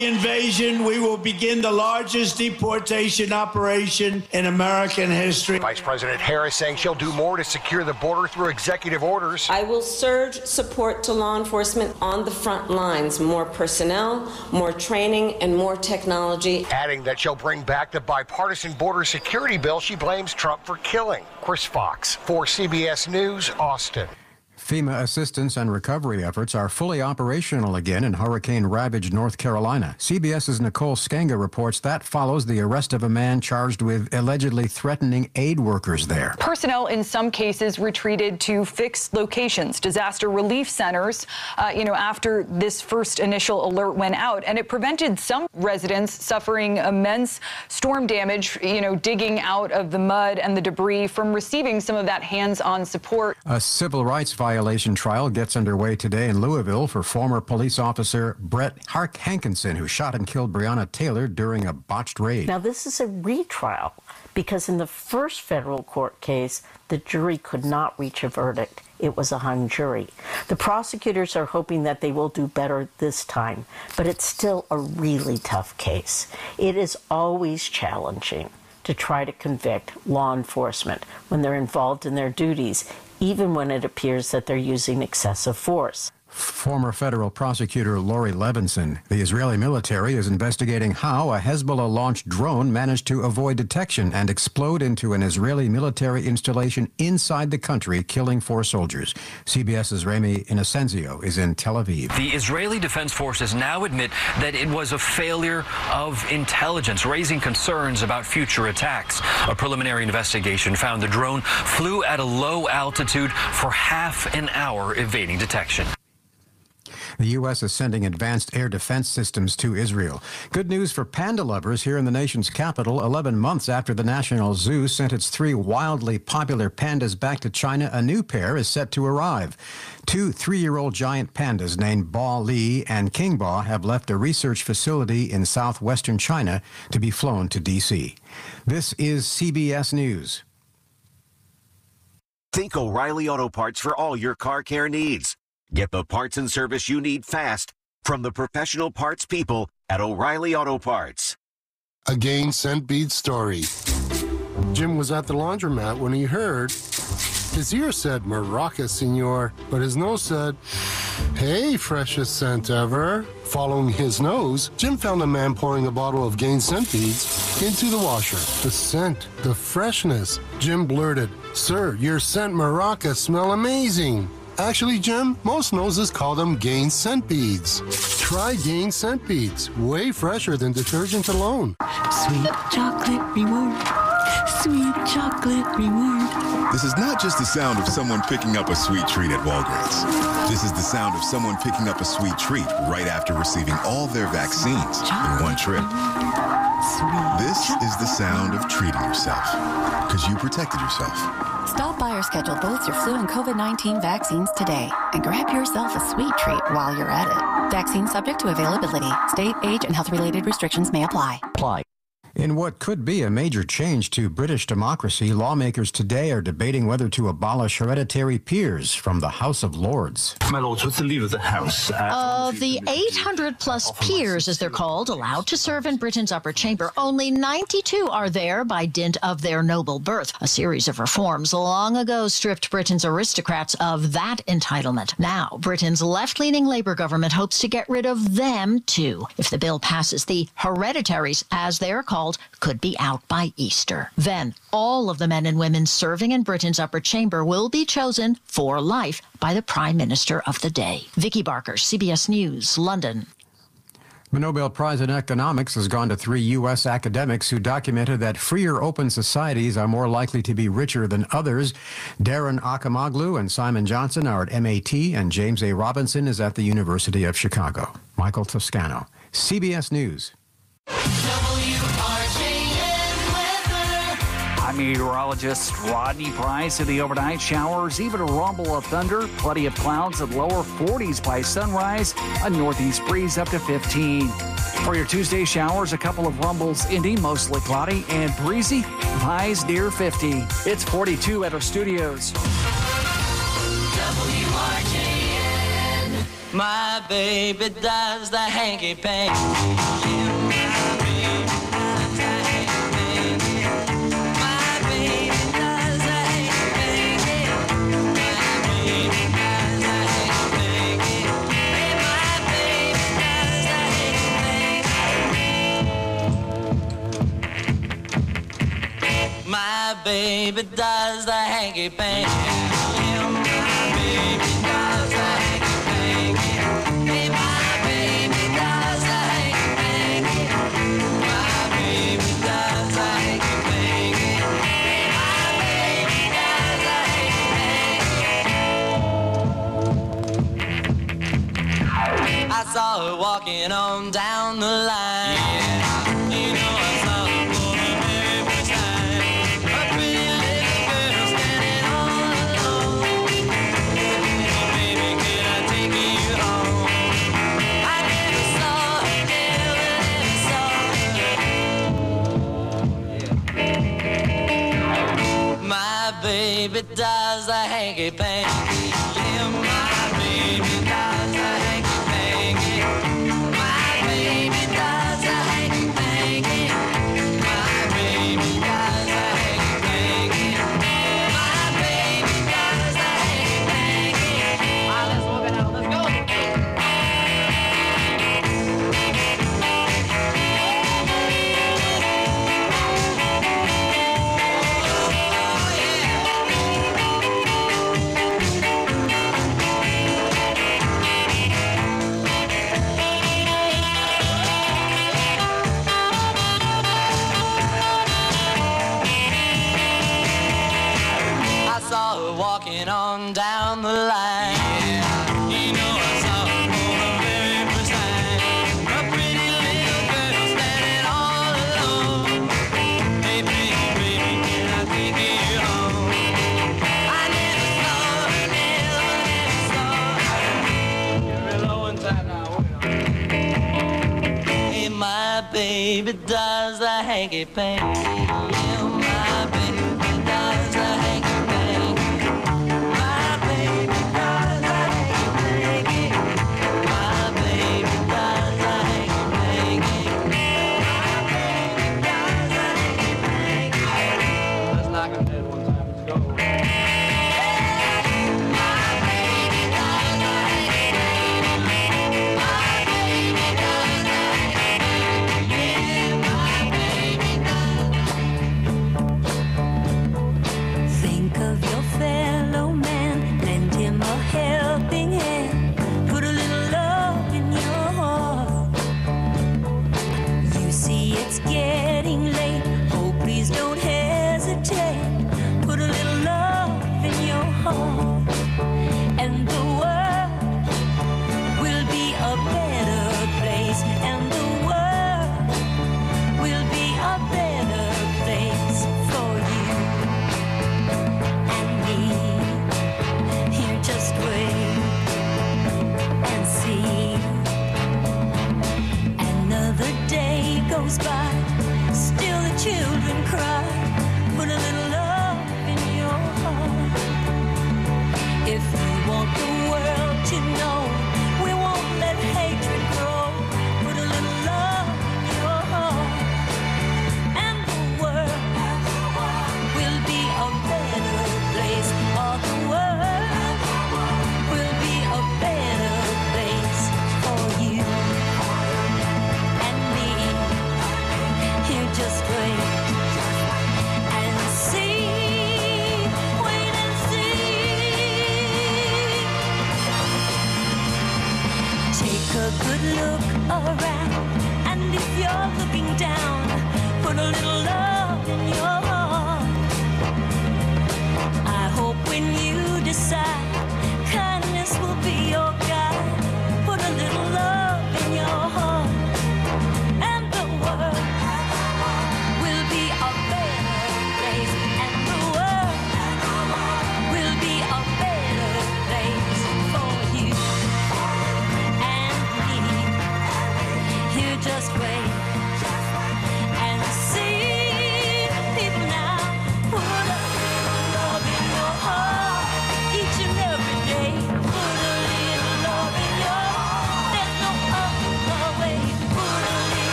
Invasion, we will begin the largest deportation operation in American history. Vice President Harris saying she'll do more to secure the border through executive orders. I will surge support to law enforcement on the front lines, more personnel, more training, and more technology. Adding that she'll bring back the bipartisan border security bill she blames Trump for killing. Chris Fox for CBS News, Austin. FEMA assistance and recovery efforts are fully operational again in hurricane-ravaged North Carolina. CBS's Nicole Skenga reports that follows the arrest of a man charged with allegedly threatening aid workers there. Personnel in some cases retreated to fixed locations, disaster relief centers, after this first initial alert went out. And it prevented some residents suffering immense storm damage, digging out of the mud and the debris from receiving some of that hands-on support. A civil rights violation trial gets underway today in Louisville for former police officer Brett Hankinson, who shot and killed Breonna Taylor during a botched raid. Now, this is a retrial because in the first federal court case, the jury could not reach a verdict. It was a hung jury. The prosecutors are hoping that they will do better this time, but it's still a really tough case. It is always challenging to try to convict law enforcement when they're involved in their duties, even when it appears that they're using excessive force. Former federal prosecutor Lori Levinson. The Israeli military is investigating how a Hezbollah-launched drone managed to avoid detection and explode into an Israeli military installation inside the country, killing 4 soldiers. CBS's Rami Inocencio is in Tel Aviv. The Israeli Defense Forces now admit that it was a failure of intelligence, raising concerns about future attacks. A preliminary investigation found the drone flew at a low altitude for half an hour, evading detection. The U.S. is sending advanced air defense systems to Israel. Good news for panda lovers here in the nation's capital. 11 months after the National Zoo sent its 3 wildly popular pandas back to China, a new pair is set to arrive. 2 3-year-old giant pandas named Ba Li and King Ba have left a research facility in southwestern China to be flown to D.C. This is CBS News. Think O'Reilly Auto Parts for all your car care needs. Get the parts and service you need fast from the professional parts people at O'Reilly Auto Parts. A Gain Scent Beads story. Jim was at the laundromat when he heard his ear said Maraca, senor, but his nose said, hey, freshest scent ever. Following his nose, Jim found a man pouring a bottle of Gain Scent Beads into the washer. The scent, the freshness. Jim blurted, sir, your scent Maraca smell amazing. Actually, Jim, most noses call them Gain Scent Beads. Try Gain Scent Beads. Way fresher than detergent alone. Sweet chocolate reward. Sweet chocolate reward. This is not just the sound of someone picking up a sweet treat at Walgreens. This is the sound of someone picking up a sweet treat right after receiving all their vaccines in one trip. This is the sound of treating yourself, because you protected yourself. Stop by or schedule both your flu and COVID-19 vaccines today and grab yourself a sweet treat while you're at it. Vaccine subject to availability. State, age, and health-related restrictions may apply. In what could be a major change to British democracy, lawmakers today are debating whether to abolish hereditary peers from the House of Lords. My Lords, what's the leave of the House? Of the 800-plus peers, as they're called, allowed to serve in Britain's upper chamber, only 92 are there by dint of their noble birth. A series of reforms long ago stripped Britain's aristocrats of that entitlement. Now, Britain's left-leaning Labour government hopes to get rid of them, too. If the bill passes, the hereditaries, as they're called, could be out by Easter. Then, all of the men and women serving in Britain's upper chamber will be chosen for life by the Prime Minister of the day. Vicky Barker, CBS News, London. The Nobel Prize in Economics has gone to 3 U.S. academics who documented that freer open societies are more likely to be richer than others. Darren Akamoglu and Simon Johnson are at MIT, and James A. Robinson is at the University of Chicago. Michael Toscano, CBS News. I'm meteorologist Rodney Price. In the overnight showers, even a rumble of thunder, plenty of clouds at lower 40s by sunrise, a northeast breeze up to 15. For your Tuesday showers, a couple of rumbles ending, mostly cloudy and breezy, highs near 50. It's 42 at our studios. WRJN. My baby does the hanky-panky. My baby does the hanky-panky. Yeah, my baby does the hanky-panky. Hey, my baby does the hanky-panky. My baby does the hanky-panky. Hey, my baby does the hanky-panky. I saw her walking on down the line. Yeah, you know I saw her for the very first time. A pretty little girl standing all alone. Baby, can I take you home? I never saw her, never saw her. My baby does the hanky-panky. Yeah, my baby does the hanky-panky. My baby does the hanky-panky. My baby does the hanky-panky. My baby does the hanky-panky. All right, let's walk it out. Let's go. I saw her walking on down the line. Yeah, you know I saw her for the very first time. A pretty little girl standing all alone. Hey, baby, can I take you home? I never saw her, never saw her. You're real low in time now. Hey, my baby does the hanky-panky. Yeah, my baby does the hanky-panky. My baby does the hanky-panky. My baby does the hanky-panky. My baby does the hanky-panky. Let's knock him dead one time. Let's go. My baby does the hanky-panky. My baby does the hanky-panky. Yeah, my baby does. Think of your fellow man, lend him a helping hand, put a little love in your heart. You see it's getting late, oh please don't hesitate, put a little love in your heart, and the world will be a better place, and the world will be a better place for you and me. Here, just wait and see. Another day goes by, still the children cry. Put a little love in your heart. If you want the world to know, we won't let hatred grow. Put a little love in your heart, and the world will be a better place. All the world will be a better place for you and me. Here, just wait and see. Wait and see. Take a good look around, and if you're looking down, put a little love in your heart. I hope when you decide, kindness will be your guide. Put a little love in your heart, and the world will be a better place, and the world will be a better place for you and me. Here,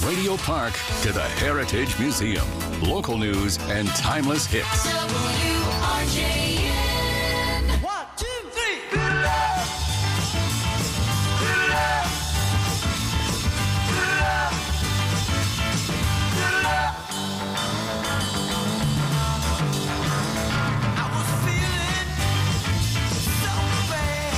Radio Park to the Heritage Museum. Local news and timeless hits. WRJN. 1, 2, 3. Good love. Good love. Good love. Good love. I was feeling so bad.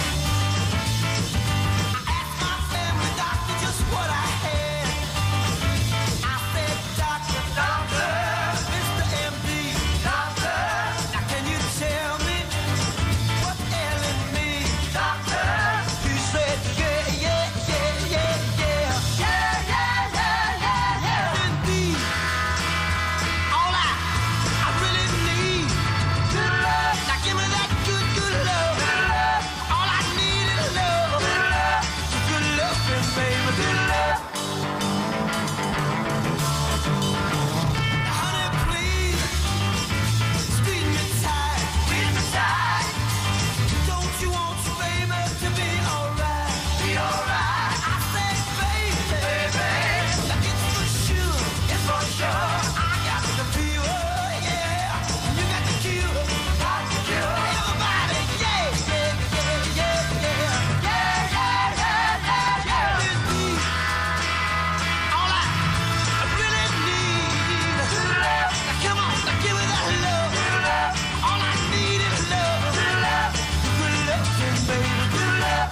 I asked my family doctor just what I had. I said, doctor, Mr. MD, doctor, now can you tell me what's ailing me, doctor? He said, yeah. Indeed, all I really need, good love. Now give me that good love. All I need is love. Good love, baby, good love. Honey, please, squeeze me tight. Don't you want your baby to be alright? I said, baby, now it's for sure. I got the fever, yeah. You got the cure. Everybody, yeah. Indeed, all I really need, good love. Now come on, now give me that love. All I need is love. Good love, baby, good love.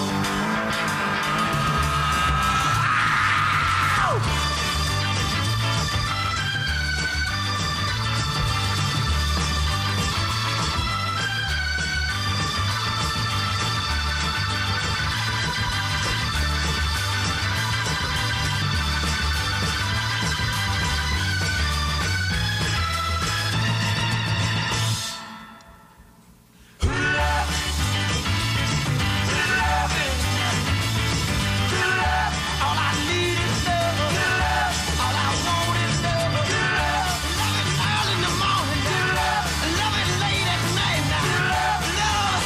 All I need is love. All I want is love. Love it early in the morning. Love it late at night. Love.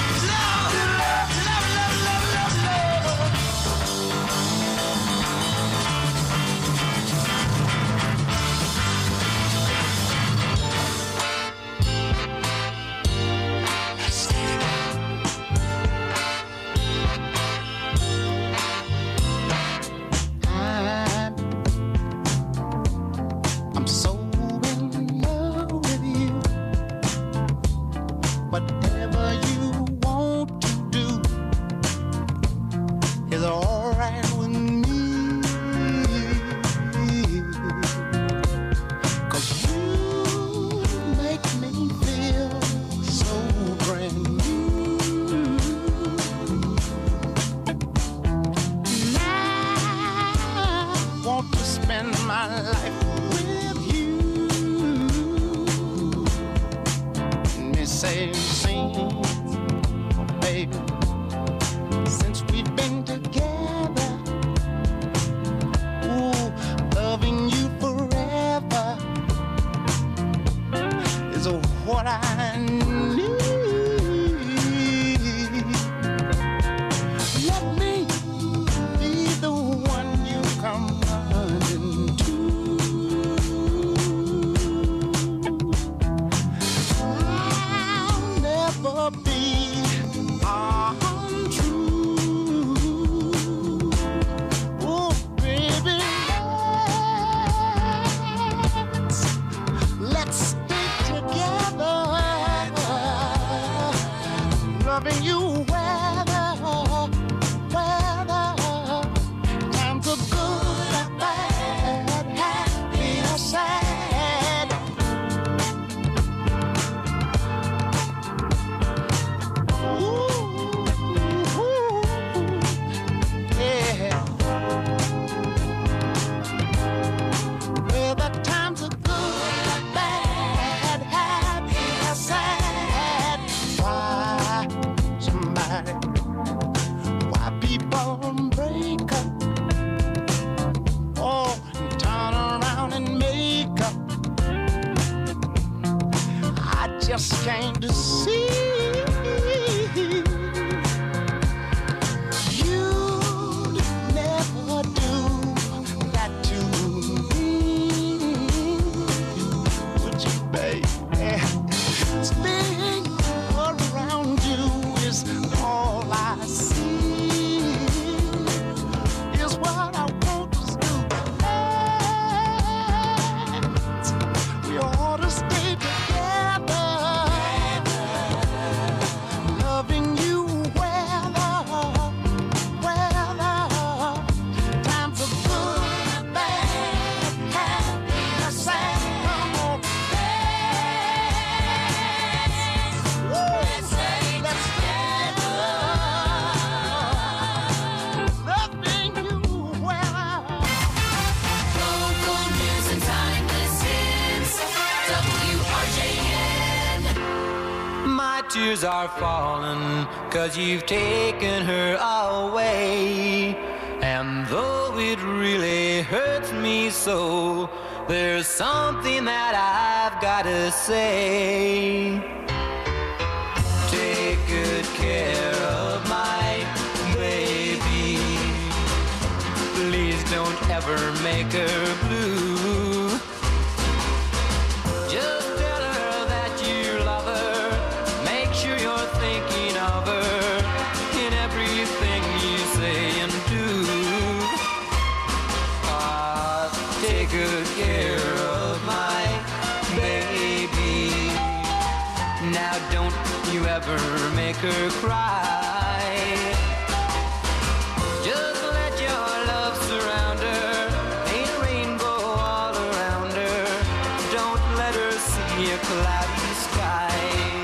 I'm so in love with you. Whatever you want to do is all right with me. 'Cause you make me feel so brand new. And I want to spend my life with you. Me say, sing, oh baby, since we've been together, ooh, loving you forever is what I need. Let me be the one you come running to. I'll never be untrue. Oh, baby, let's stay together, loving you weather. Times are good and bad, happy or sad. Yeah. Well, the times are good, bad, happy or sad. Why people break up? Oh, and turn around and make up. I just came to see. You'd never do that to tears are falling, 'cause you've taken her away. And though it really hurts me so, there's something that I've gotta say. Take good care of my baby. Please don't ever make her blue. Just tell her that you love her. Make sure you're thinking of her in everything you say and do. Take good care of my baby. Now don't you ever make her cry. Just let your love surround her. Paint a rainbow all around her. Don't let her see a cloudy sky.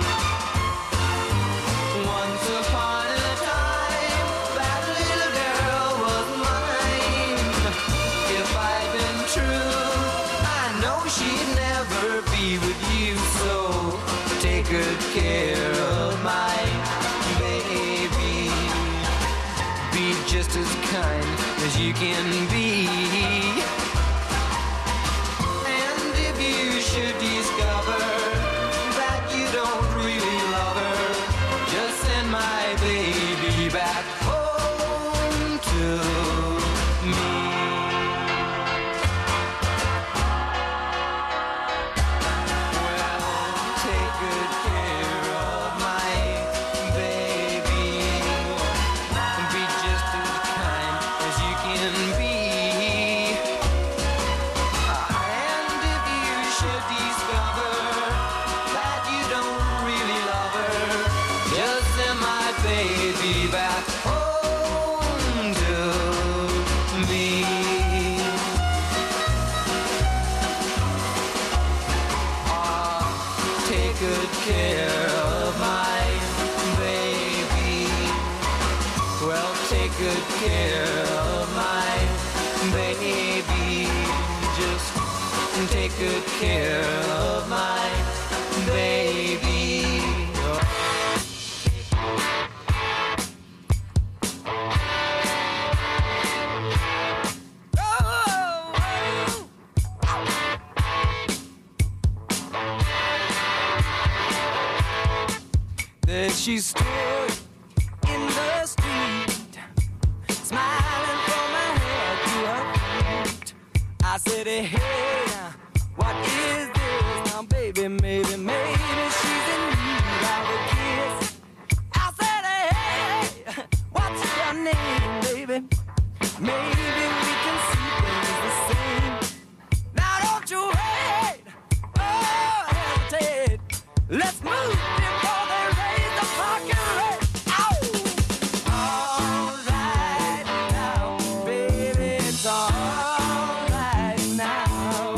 Once upon a time, that little girl was mine. If I'd been true, I know she'd never be with you. So take good care of my baby. Be just as kind as you can be. And if you should discover that you don't really love her, just send my baby back home to me. Take good care of my baby. Be just as kind as you can be. And if you should discover that you don't really love her, just send my baby back home to me. Take good care of my baby. Well, take good care of my baby. Just take good care of my baby. There she stood in the street, smiling from her head to her feet. I said, hey, what is this? Now, baby, maybe she's in need of a kiss. I said, hey, what's your name, baby? Maybe we can see things the same. Now, don't you wait, oh, hesitate. Let's move before they raise the parking rate. Ow! All right now, baby, it's all right now.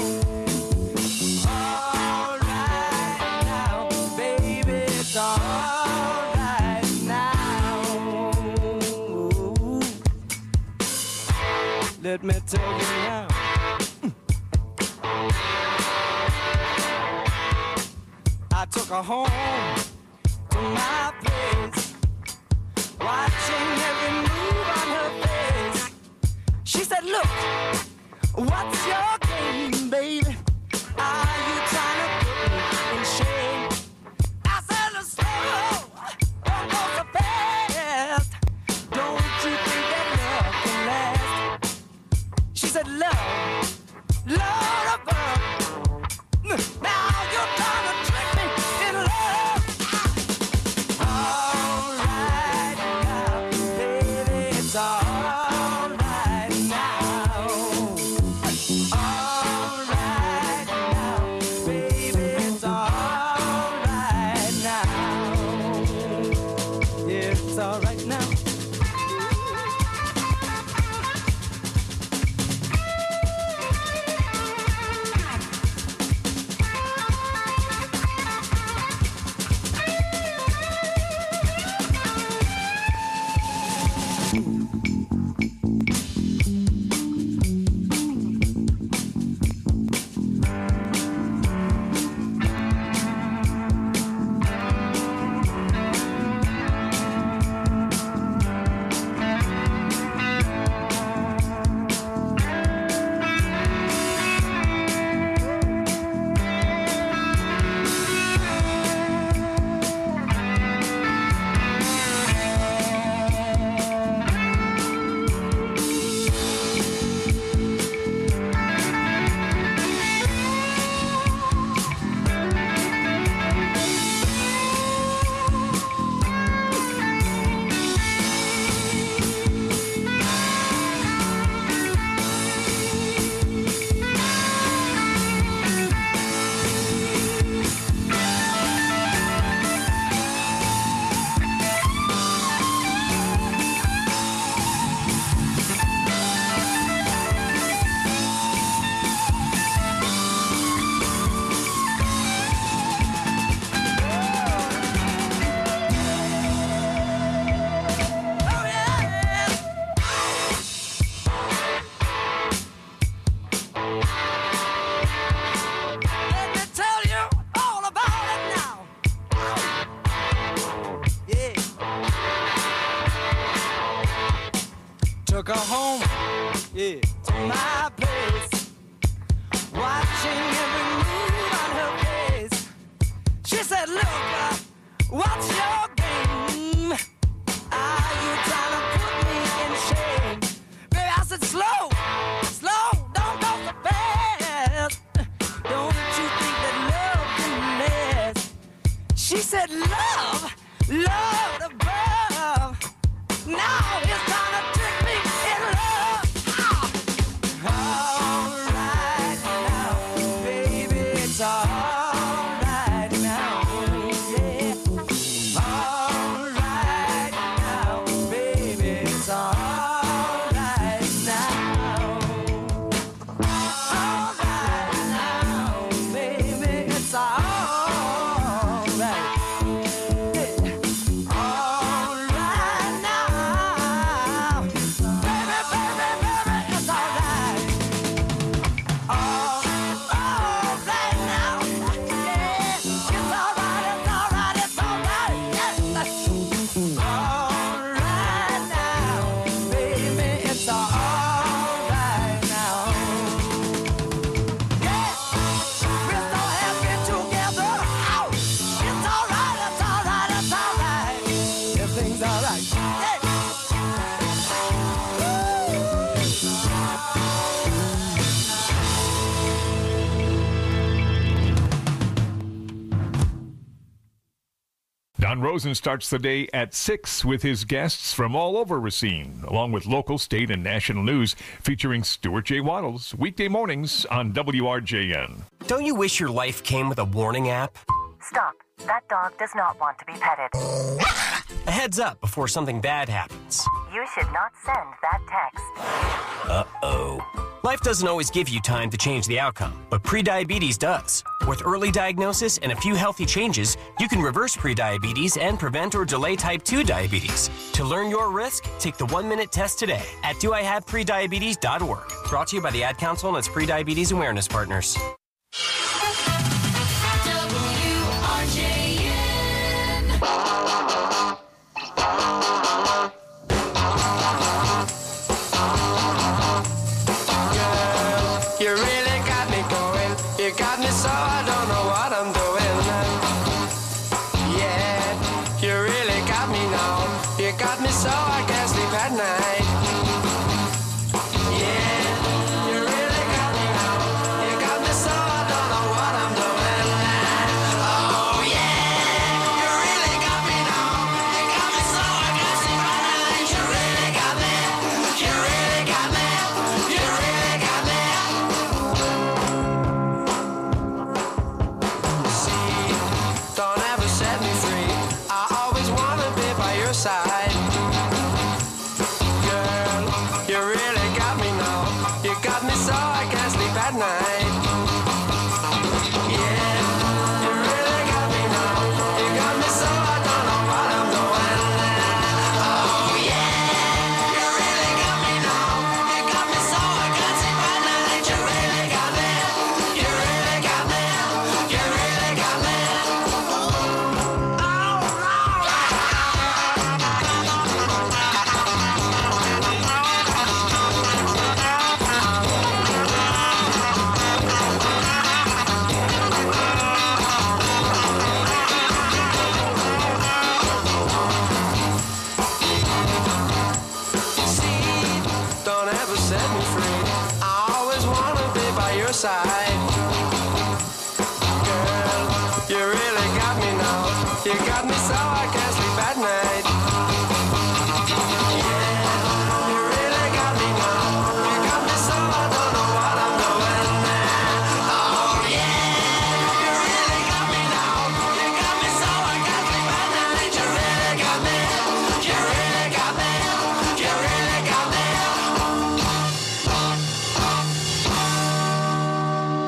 All right now, baby, it's all right now. Let me tell you now. I took her home to my place, watching every move on her face. She said, look, what's your game, baby? Are you trying to put me in shame? I said, let's slow, don't go so fast. Don't you think that love can last? She said, love above. Now you're trying to trick me in love. All right now, baby, it's all right now. Took her home, yeah, to my place, watching every move on her face. She said, look, what's your game? Are you trying to put me in shame? Baby, I said, slow, slow, don't go so fast. Don't you think that love can last? She said, love, love above. Now it's time to trick me in love. All right now, baby, it's all right now, yeah. All right now, baby, it's all right now. All right now, baby, it's all right. Don Rosen starts the day at 6 with his guests from all over Racine, along with local, state, and national news featuring Stuart J. Waddles, weekday mornings on WRJN. Don't you wish your life came with a warning app? Stop. That dog does not want to be petted. A heads up before something bad happens. You should not send that text. Uh-oh. Life doesn't always give you time to change the outcome, but prediabetes does. With early diagnosis and a few healthy changes, you can reverse prediabetes and prevent or delay type 2 diabetes. To learn your risk, take the 1-minute test today at doihaveprediabetes.org. Brought to you by the Ad Council and its prediabetes awareness partners. You really got me going. You got me so I don't know what I'm doing. Yeah, you really got me now. You got me so I can't sleep at night. Yeah, you really got me now. You got me so I don't know what I'm doing. Oh yeah, you really got me now. You got me so I can't sleep at night. You really got me. You really got me. You really got me. Don't ever set me free. I always wanna be by your side. Girl, you really got me now. You got me so I can't sleep at night. Yeah, you really got me now. You got me so I don't know what I'm doing. Oh yeah, you really got me now. You got me so I can't sleep at night. You really got me. You really got me. You really got me. Don't ever set me free. I always wanna be by your side. Girl, you really got me now. You got me so I can't sleep at night. Yeah, you really got me now. You got me so I don't know what I'm doing. Oh yeah, you really got me now. You got me so I can't sleep at night. You really got me. You really got me. You really got me.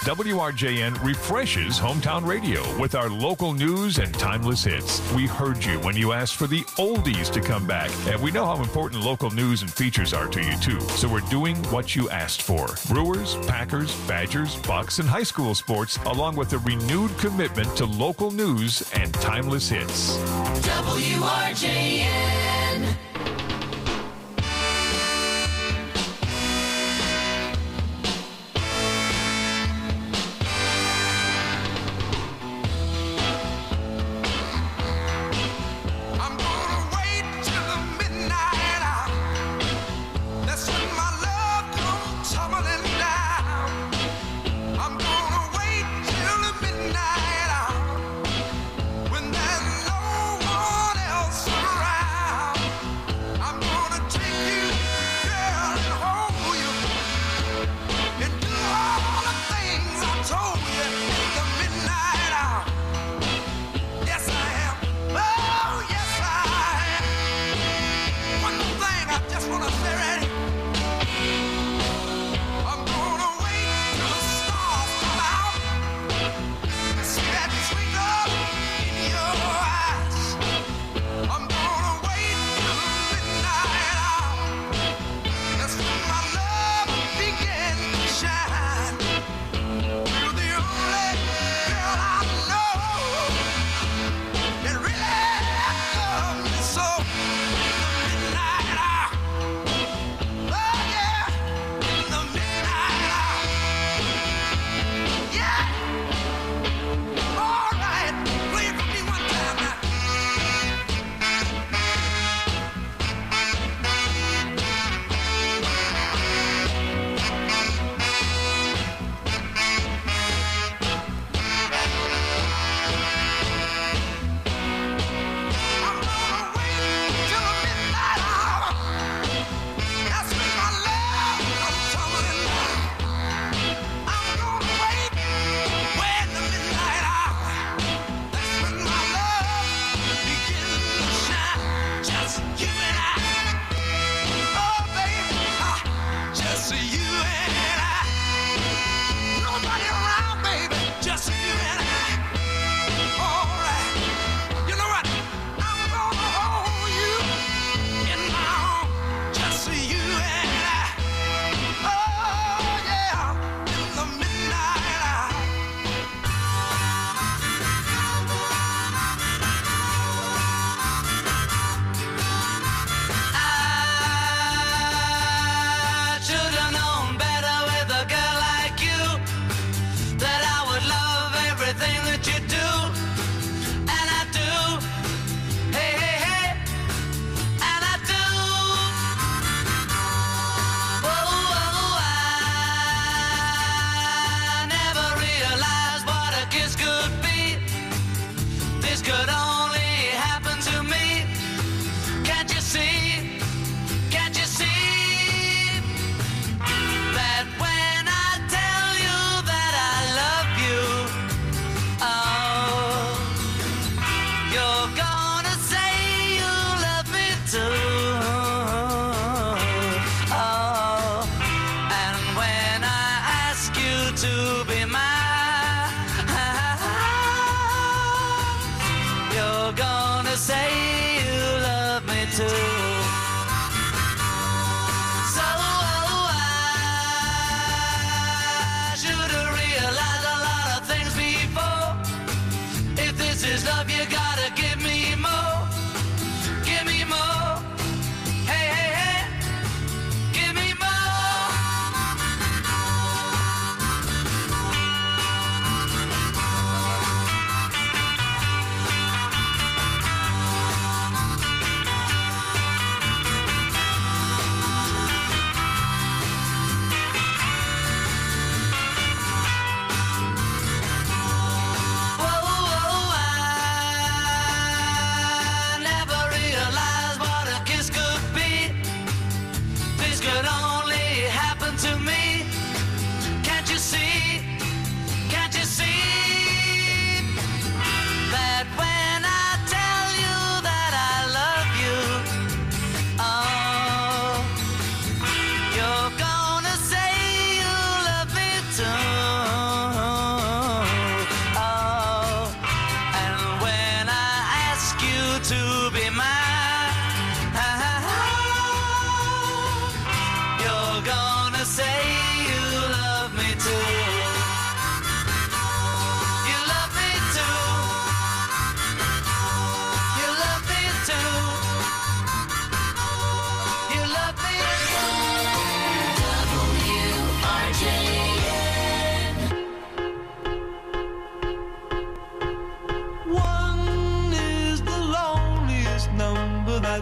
WRJN refreshes hometown radio with our local news and timeless hits. We heard you when you asked for the oldies to come back, and we know how important local news and features are to you too. So we're doing what you asked for. Brewers, Packers, Badgers, Bucks, and high school sports, along with a renewed commitment to local news and timeless hits. WRJN.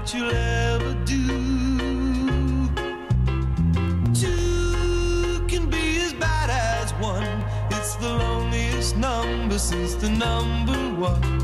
that you'll ever do. Two can be as bad as one. It's the loneliest number since the number one.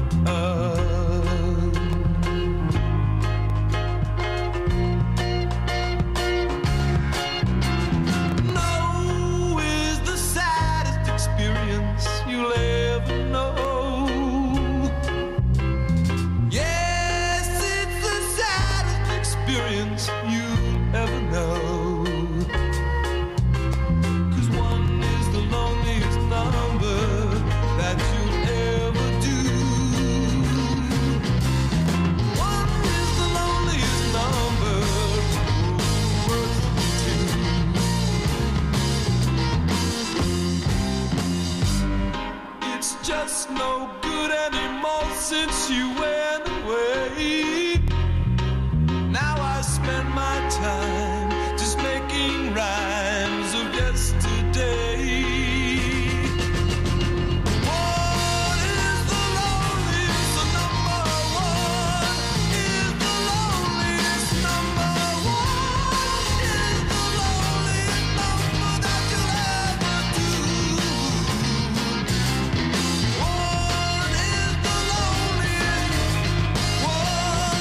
Just no good anymore since you went away. Now I spend my time just making rhymes of yesterday. What is the loneliest number? One is the loneliest number. One is the loneliest number that you'll ever do. One is the loneliest. One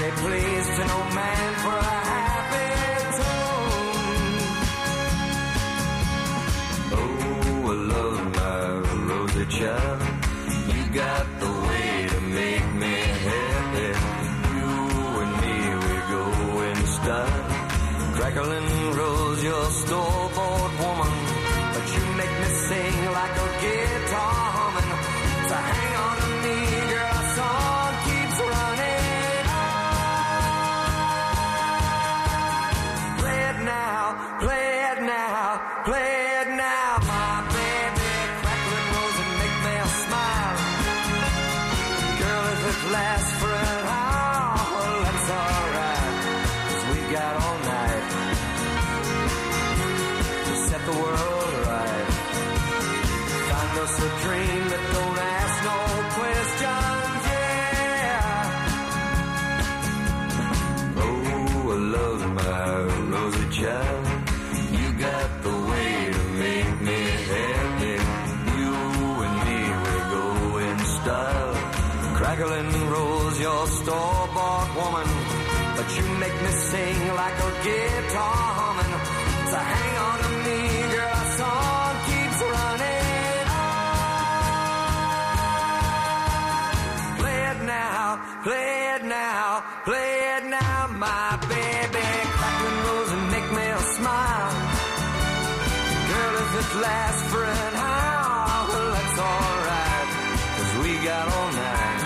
say please to no man for a happy tune. Oh, I love my rosy child. You got the way to make me happy. You and me, we go in style. Crackling rose, your store-bought woman, but you make me sing like a guitar humming. So hang on to me, girl, our song keeps running on. Play it now, play it now, play it now, my baby. Crackling rose and make me smile. Girl, if it lasts for an hour, that's alright, 'cause we got all night to set the world right. Find us a dream that don't ask no questions, yeah. Oh, I love my rosy child. You got the way to make me happy. You and me, we go in style. Crackling rose, your store-bought woman, but you make me sing like a guitar humming. So hang on to me, girl, our song keeps running on. Play it now, play it now, play it now, my baby. Crackling rose and make me smile. Girl, if it lasts for an hour, well, that's alright, 'cause we got all night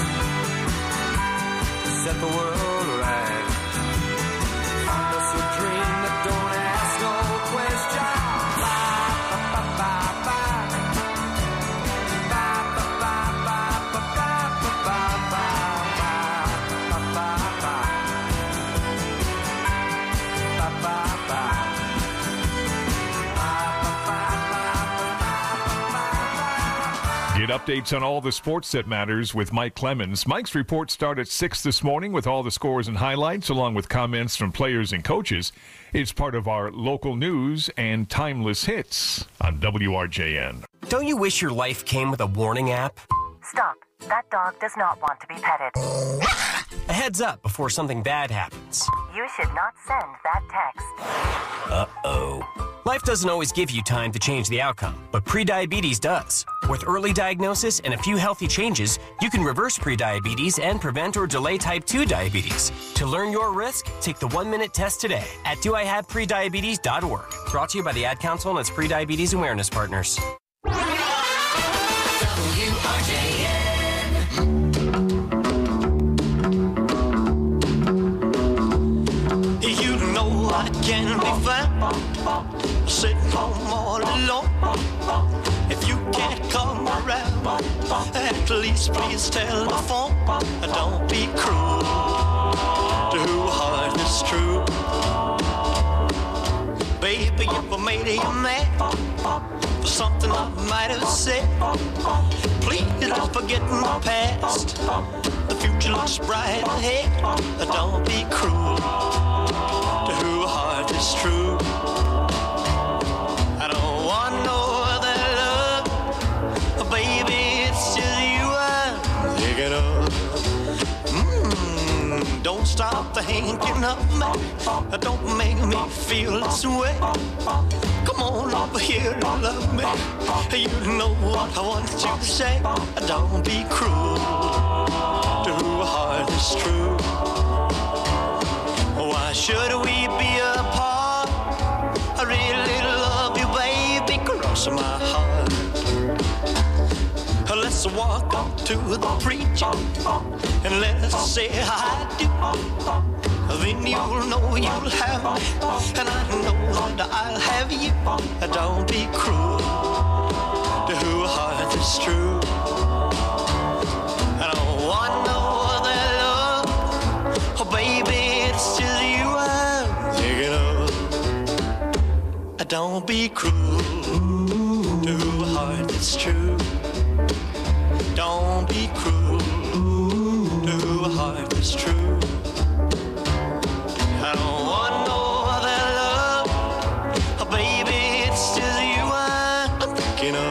to set the world right. Find us a dream that don't ask no question. Get updates on all the sports that matters with Mike Clemens. Mike's reports start at 6 this morning with all the scores and highlights, along with comments from players and coaches. It's part of our local news and timeless hits on WRJN. Don't you wish your life came with a warning app? Stop. That dog does not want to be petted. A heads up before something bad happens. You should not send that text. Uh-oh. Life doesn't always give you time to change the outcome, but prediabetes does. With early diagnosis and a few healthy changes, you can reverse prediabetes and prevent or delay type 2 diabetes. To learn your risk, take the 1-minute test today at doihaveprediabetes.org. Brought to you by the Ad Council and its prediabetes awareness partners. You know I can be found sitting home all alone. If you can't come around, at least please tell the phone. Don't be cruel to who heart is true. Baby, if I made you mad for something I might have said, please don't forget my past. The future looks bright ahead. Don't be cruel to who heart is true. I don't want no other love, baby, it's just you I'm thinking of. Don't stop thinking of me, don't make me feel this way. Come on over here and love me, you know what I want you to say. Don't be cruel to who heart is true. Why should we be apart? I really love you, baby, cross my heart. Let's walk up to the preacher and let's say I do. Then you'll know you'll have me, and I know that I'll have you. Don't be cruel to who heart is true. I don't want no other love, oh baby, it's just you I'm thinking of. Don't be cruel to who heart is true. Don't be cruel to who heart is true. I don't want no other love, oh baby, it's just you I'm thinking of.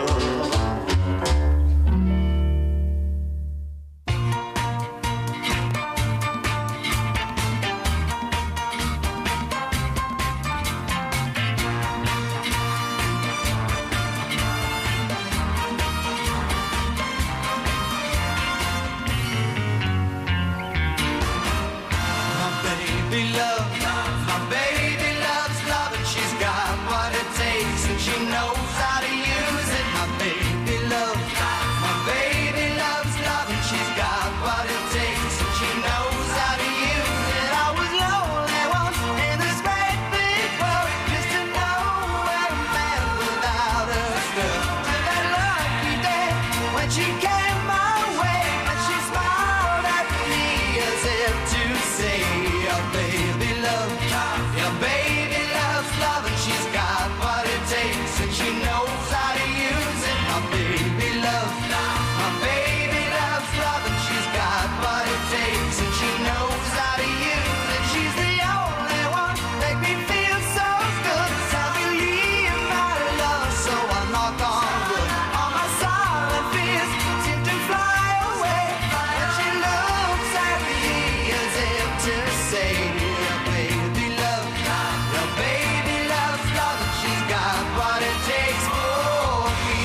baby love. My baby loves love and she's got what it takes and she knows how to use it. My baby love. My baby loves love and she's got what it takes and she knows how to use it. I was lonely once in this great big world just to know where a man without a girl. To that lucky day when she came my way and she smiled at me as if to say, your baby love, your baby loves love and she's got what it takes and she knows how to use it. My baby love, my baby loves love and she's got what it takes and she knows how to use it. She's the only one make me feel so good. I believe my love, so I knock on wood. All my silent fears seem to fly away when she looks at me as if to say, your baby love, your baby loves love and she's got what it takes for me.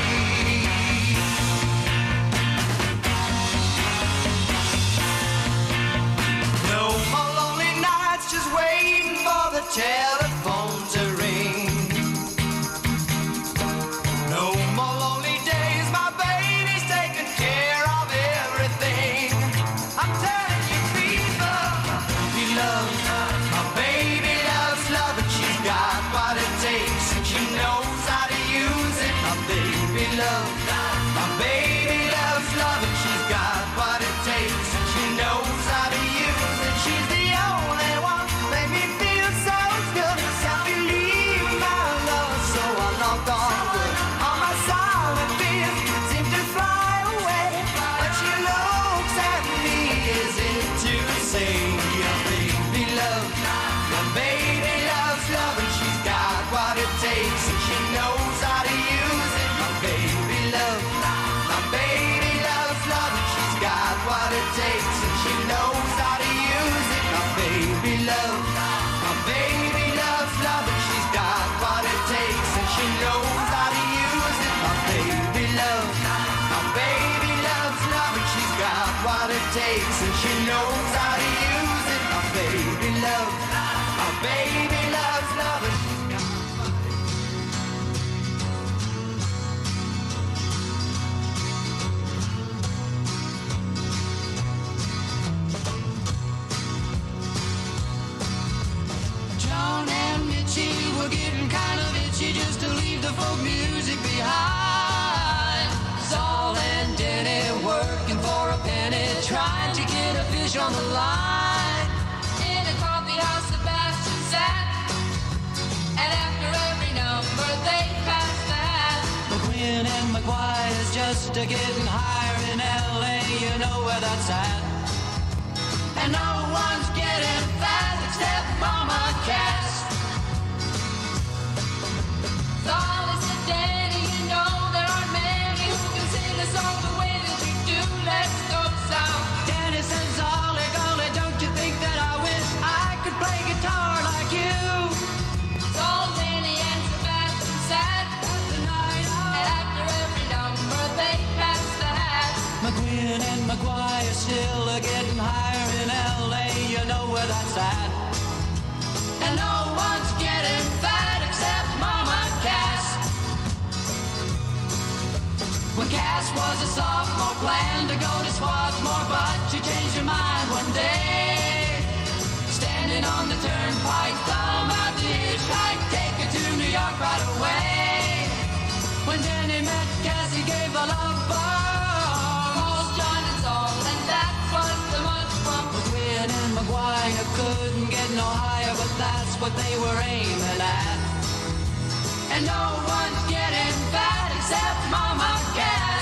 No more lonely nights just waiting for the telephone to ring. No more lonely days, my baby's taking care of everything. I'm telling you people, he loves, my baby loves love and she's got what it takes and she knows how to use it. My baby loves, my baby loves love and she's got what it takes and she knows how to use it. She's the only one make me feel so good. Can't believe my love, so I knocked on wood. All my silent fears seem to fly away when she looks at me as if to say, your baby love, your baby loves love and she's got what it takes and she knows how to use it. My baby love, my baby loves love and she's got what it takes and she knows how to use it. My baby love, my baby loves love and she's got what it takes and she knows how to use it. My baby love, my baby loves love and she's got what it takes and she knows how to use it. My baby love, my baby loves love and she's got what it John and Mitchie were getting kind of itchy just to leave the folk music behind. Saul and Denny working for a penny, trying to get a fish on the line. In a coffee house, Sebastian sat, and after every number they passed that. McQueen and McGuire's just a getting higher in LA, you know where that's at. And no one's getting fat except Mama Cass. Saul said, Danny, you know there aren't many who can sing a song the way that you do. Let's go south. Danny says, Ollie, golly, don't you think that I wish I could play guitar like you? Saul, Danny, and Sebastian sat the night out, and after every number they passed the hat. McQueen and McGuire still are getting higher in LA, you know where that's at. And no one's getting fat except Mama Cass. When Cass was a sophomore, planned to go to Swarthmore, but she changed her mind one day. Standing on the turnpike, thumb out the hitchhike, take her to New York right away. When Danny met Cass, he gave a love bomb. Paul, John, and Saul, and that was the month from McQueen and McGuire couldn't get no higher, but that's what they were aiming at. And no one's getting fat except Mama Cass.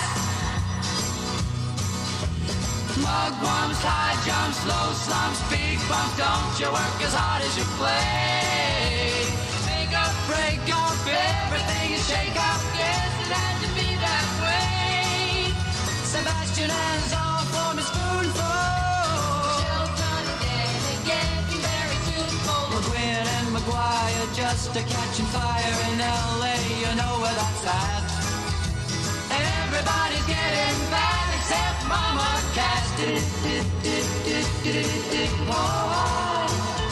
Mugwumps, high jumps, low slumps, big bumps, don't you work as hard as you play. Make up, break up, everything is shake up, yes, it had to be that way. Sebastian has all for me spoonful. Shelton and Danny getting very tuneful. McQueen and McGuire just a catching fire in LA, you know where that's at. Everybody's getting fat except Mama Cass. Oh.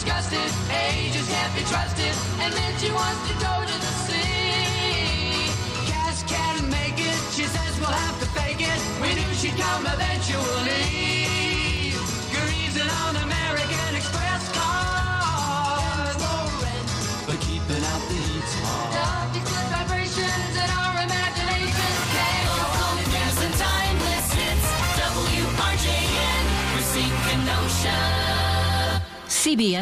disgusted. Hey, just can't be trusted. And then she wants to go to the sea. Cash can't make it. She says we'll have to fake it. We knew she'd come eventually. Greasing on American Express cars. But keeping out the heat's hard. The good vibrations in our imagination. Local news and timeless hits. WRJN, Racine, Kenosha. CBS